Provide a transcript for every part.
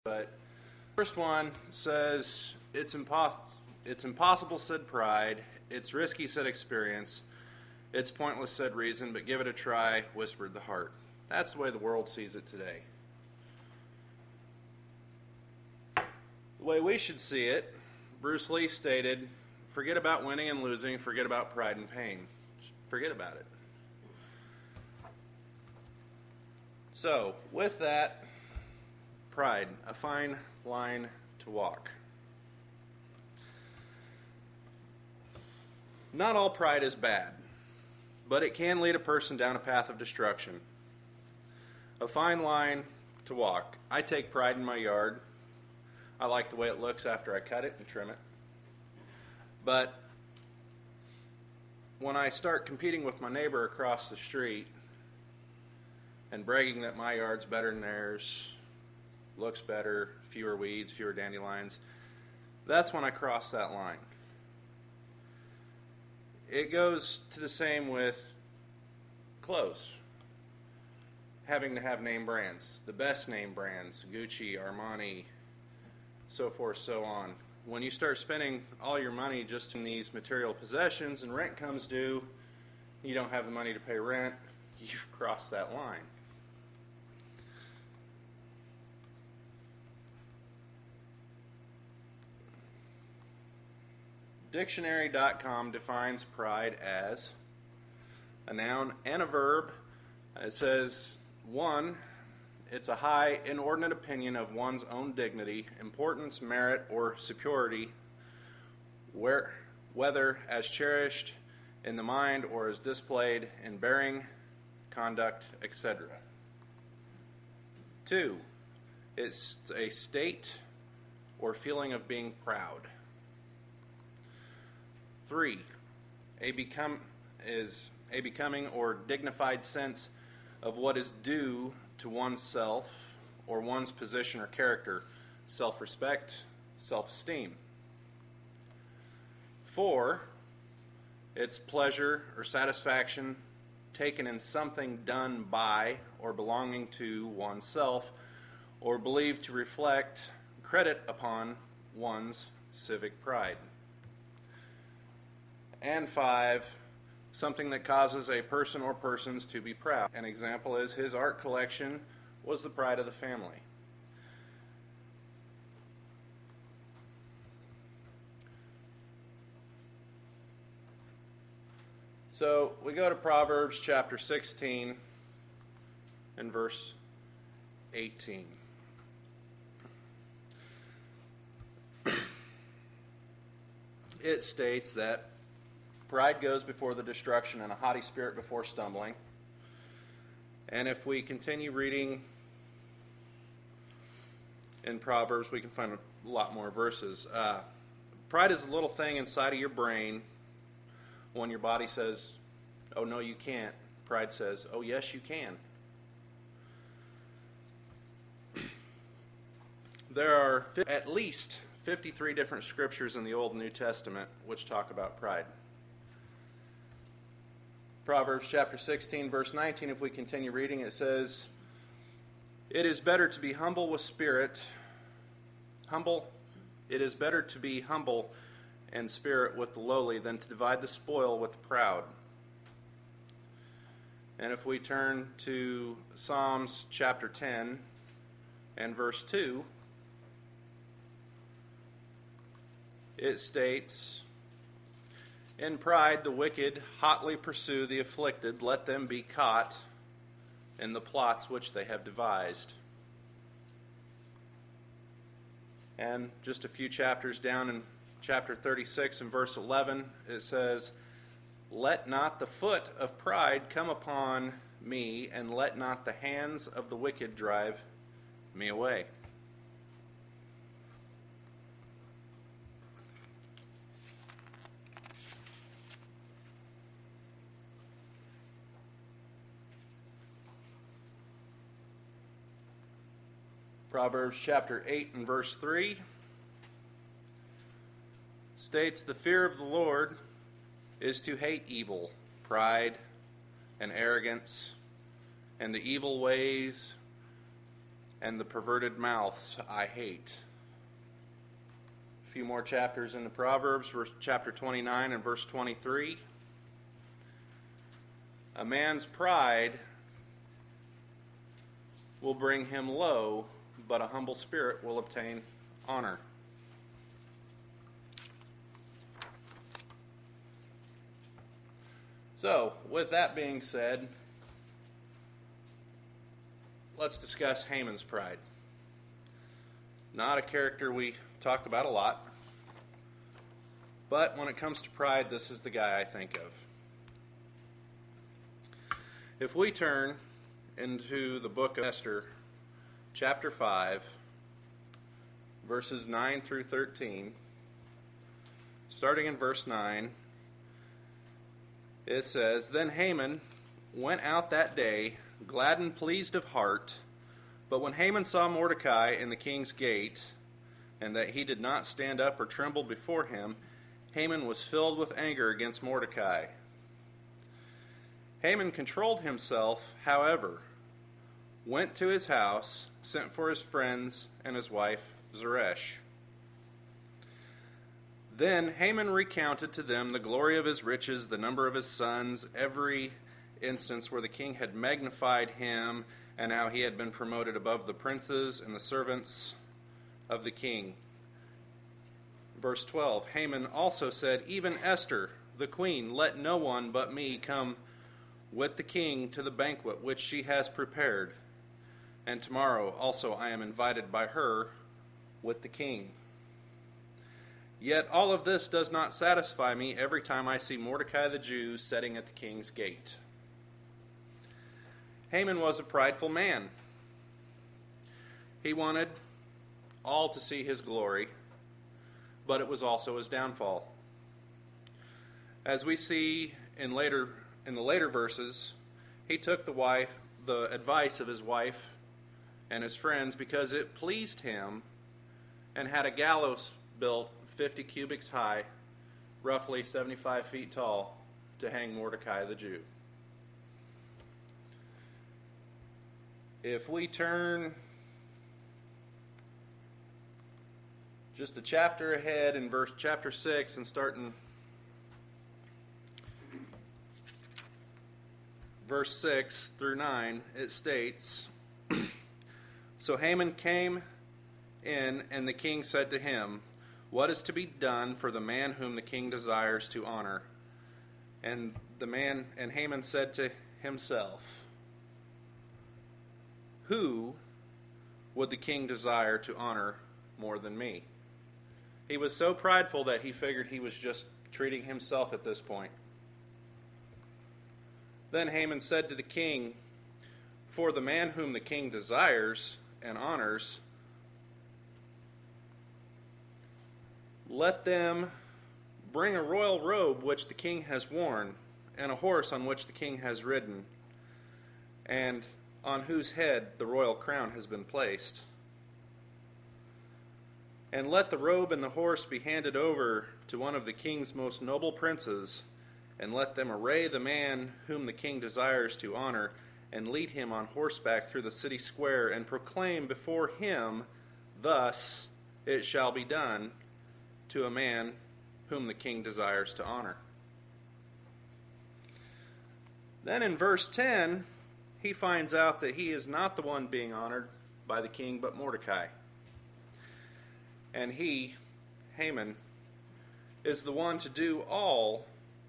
But first one says, it's impossible, said pride. It's risky, said experience. It's pointless, said reason, but give it a try, whispered the heart. That's the way the world sees it today. The way we should see it, Bruce Lee stated, forget about winning and losing, forget about pride and pain. Just forget about it. So, with that, pride, a fine line to walk. Not all pride is bad, but it can lead a person down a path of destruction. A fine line to walk. I take pride in my yard. I like the way it looks after I cut it and trim it. But when I start competing with my neighbor across the street and bragging that my yard's better than theirs, looks better, fewer weeds, fewer dandelions, that's when I cross that line. It goes to the same with clothes. Having to have name brands, the best name brands, Gucci, Armani, so forth, so on. When you start spending all your money just in these material possessions and rent comes due, you don't have the money to pay rent, you've crossed that line. Dictionary.com defines pride as a noun and a verb. It says, 1, it's a high, inordinate opinion of one's own dignity, importance, merit, or superiority, whether as cherished in the mind or as displayed in bearing, conduct, etc. 2, it's a state or feeling of being proud. 3, a becoming or dignified sense of what is due to oneself or one's position or character, self-respect, self-esteem. 4, it's pleasure or satisfaction taken in something done by or belonging to oneself or believed to reflect credit upon one's civic pride. And 5, something that causes a person or persons to be proud. An example is his art collection was the pride of the family. So we go to Proverbs chapter 16 and verse 18. It states that pride goes before the destruction, and a haughty spirit before stumbling. And if we continue reading in Proverbs, we can find a lot more verses. Pride is a little thing inside of your brain. When your body says, oh, no, you can't, pride says, oh, yes, you can. There are at least 53 different scriptures in the Old and New Testament which talk about pride. Proverbs chapter 16, verse 19, if we continue reading, it says, it is better to be humble with spirit, it is better to be humble and spirit with the lowly than to divide the spoil with the proud. And if we turn to Psalms chapter 10 and verse 2, it states, in pride the wicked hotly pursue the afflicted, let them be caught in the plots which they have devised. And just a few chapters down in chapter 36 and verse 11, it says, let not the foot of pride come upon me, and let not the hands of the wicked drive me away. Proverbs chapter 8 and verse 3 states, the fear of the Lord is to hate evil, pride, and arrogance, and the evil ways and the perverted mouths I hate. A few more chapters in the Proverbs, chapter 29 and verse 23. A man's pride will bring him low, but a humble spirit will obtain honor. So, with that being said, let's discuss Haman's pride. Not a character we talk about a lot, but when it comes to pride, this is the guy I think of. If we turn into the book of Esther, chapter 5, verses 9 through 13, starting in verse 9, it says, Then Haman went out that day, glad and pleased of heart. But when Haman saw Mordecai in the king's gate, and that he did not stand up or tremble before him, Haman was filled with anger against Mordecai. Haman controlled himself, however, went to his house, sent for his friends and his wife Zeresh. Then Haman recounted to them the glory of his riches, the number of his sons, every instance where the king had magnified him, and how he had been promoted above the princes and the servants of the king. Verse 12, Haman also said, Even Esther, the queen, let no one but me come with the king to the banquet which she has prepared. And tomorrow also I am invited by her with the king. Yet all of this does not satisfy me every time I see Mordecai the Jew sitting at the king's gate. Haman was a prideful man. He wanted all to see his glory, but it was also his downfall. As we see in the later verses, he took the advice of his wife and his friends because it pleased him, and had a gallows built 50 cubits high, roughly 75 feet tall, to hang Mordecai the Jew. If we turn just a chapter ahead in chapter 6 and start in verse 6 through 9, it states, So Haman came in, and the king said to him, What is to be done for the man whom the king desires to honor? And Haman said to himself, Who would the king desire to honor more than me? He was so prideful that he figured he was just treating himself at this point. Then Haman said to the king, For the man whom the king desires and honors, let them bring a royal robe which the king has worn, and a horse on which the king has ridden, and on whose head the royal crown has been placed. And let the robe and the horse be handed over to one of the king's most noble princes, and let them array the man whom the king desires to honor, and lead him on horseback through the city square, and proclaim before him, Thus it shall be done to a man whom the king desires to honor. Then in verse 10, he finds out that he is not the one being honored by the king, but Mordecai. And he, Haman, is the one to do all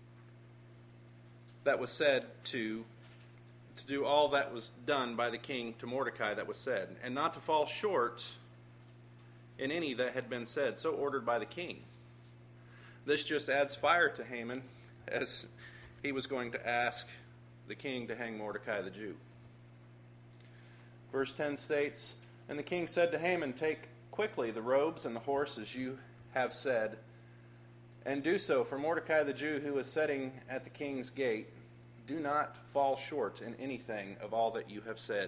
that was said to do all that was done by the king to Mordecai that was said, and not to fall short in any that had been said, so ordered by the king. This just adds fire to Haman, as he was going to ask the king to hang Mordecai the Jew. Verse 10 states, And the king said to Haman, Take quickly the robes and the horse as you have said, and do so for Mordecai the Jew who is sitting at the king's gate. Do not fall short in anything of all that you have said.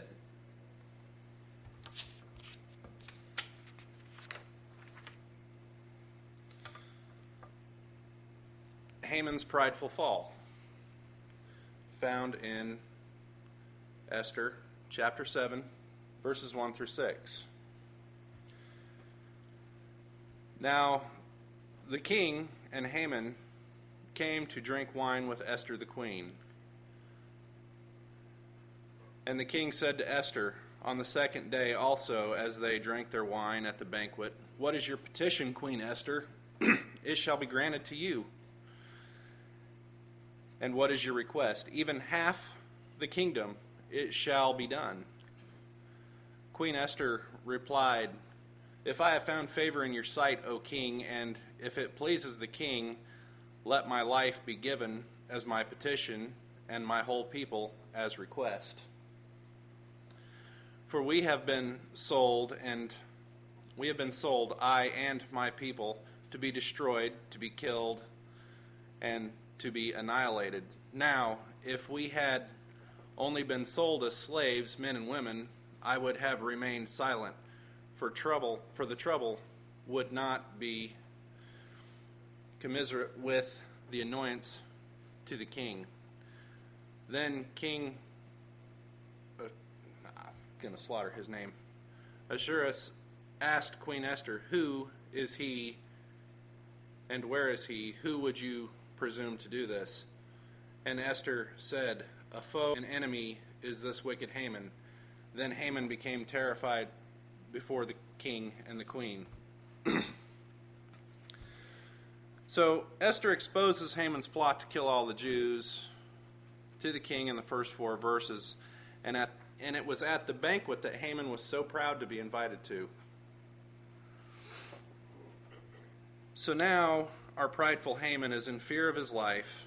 Haman's prideful fall, found in Esther chapter 7, verses 1 through 6. Now, the king and Haman came to drink wine with Esther the queen. And the king said to Esther, on the second day also, as they drank their wine at the banquet, "What is your petition, Queen Esther? It shall be granted to you. And what is your request? Even half the kingdom, it shall be done." Queen Esther replied, "If I have found favor in your sight, O king, and if it pleases the king, let my life be given as my petition, and my whole people as request. For we have been sold, I and my people, to be destroyed, to be killed, and to be annihilated. Now, if we had only been sold as slaves, men and women, I would have remained silent, for the trouble would not be commiserate with the annoyance to the king." Then King, I'm going to slaughter his name, Ahasuerus asked Queen Esther, "Who is he and where is he? Who would you presume to do this?" And Esther said, "A foe, an enemy is this wicked Haman." Then Haman became terrified before the king and the queen. So Esther exposes Haman's plot to kill all the Jews to the king in the first 4 verses. And it was at the banquet that Haman was so proud to be invited to. So now our prideful Haman is in fear of his life.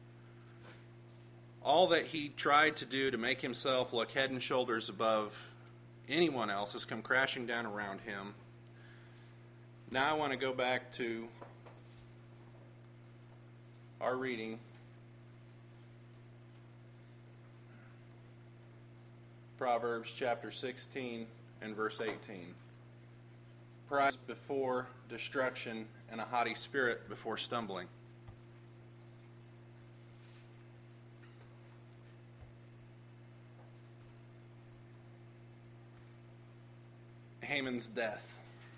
All that he tried to do to make himself look head and shoulders above anyone else has come crashing down around him. Now I want to go back to our reading. Proverbs chapter 16 and verse 18. Pride before destruction, and a haughty spirit before stumbling. Haman's death.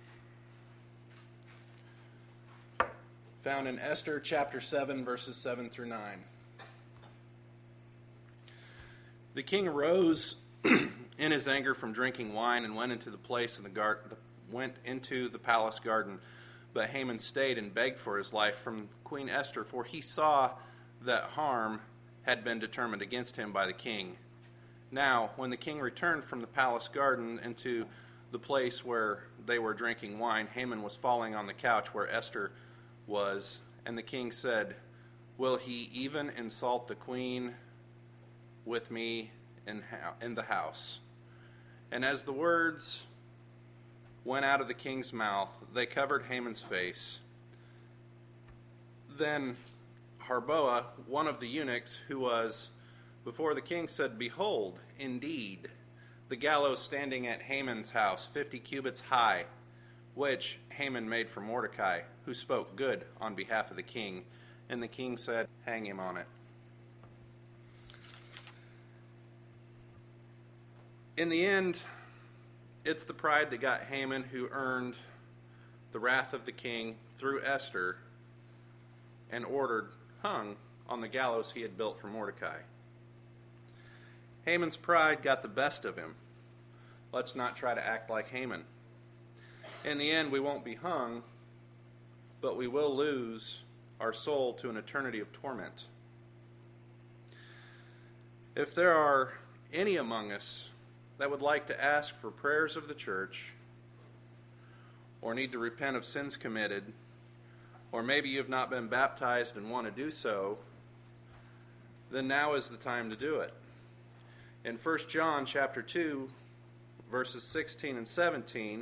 Found in Esther chapter 7, verses 7 through 9. The king arose in his anger from drinking wine and went into the palace garden. But Haman stayed and begged for his life from Queen Esther, for he saw that harm had been determined against him by the king. Now, when the king returned from the palace garden into the place where they were drinking wine, Haman was falling on the couch where Esther was, and the king said, "Will he even insult the queen with me in the house?" And as the words went out of the king's mouth, they covered Haman's face. Then Harboa, one of the eunuchs who was before the king, said, "Behold, indeed, the gallows standing at Haman's house, 50 cubits high, which Haman made for Mordecai, who spoke good on behalf of the king." And the king said, "Hang him on it." In the end, it's the pride that got Haman, who earned the wrath of the king through Esther and ordered hung on the gallows he had built for Mordecai. Haman's pride got the best of him. Let's not try to act like Haman. In the end, we won't be hung, but we will lose our soul to an eternity of torment. If there are any among us that would like to ask for prayers of the church, or need to repent of sins committed, or maybe you have not been baptized and want to do so, then now is the time to do it. In 1 John chapter 2, verses 16 and 17,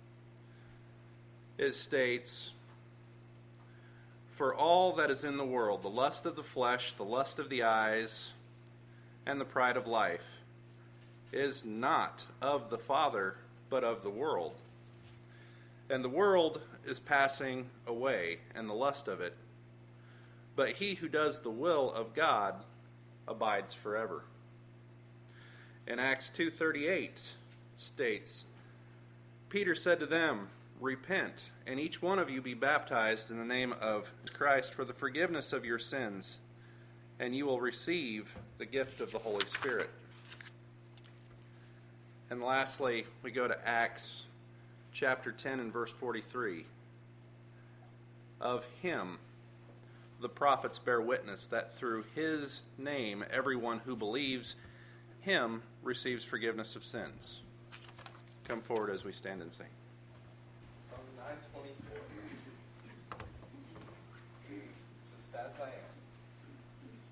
it states, "For all that is in the world, the lust of the flesh, the lust of the eyes, and the pride of life, is not of the Father, but of the world. And the world is passing away, and the lust of it. But he who does the will of God abides forever." In Acts 2:38, states, Peter said to them, "Repent, and each one of you be baptized in the name of Christ for the forgiveness of your sins, and you will receive the gift of the Holy Spirit." And lastly, we go to Acts chapter 10 and verse 43. Of him the prophets bear witness that through his name everyone who believes him receives forgiveness of sins. Come forward as we stand and sing. Song 924. Just as I am.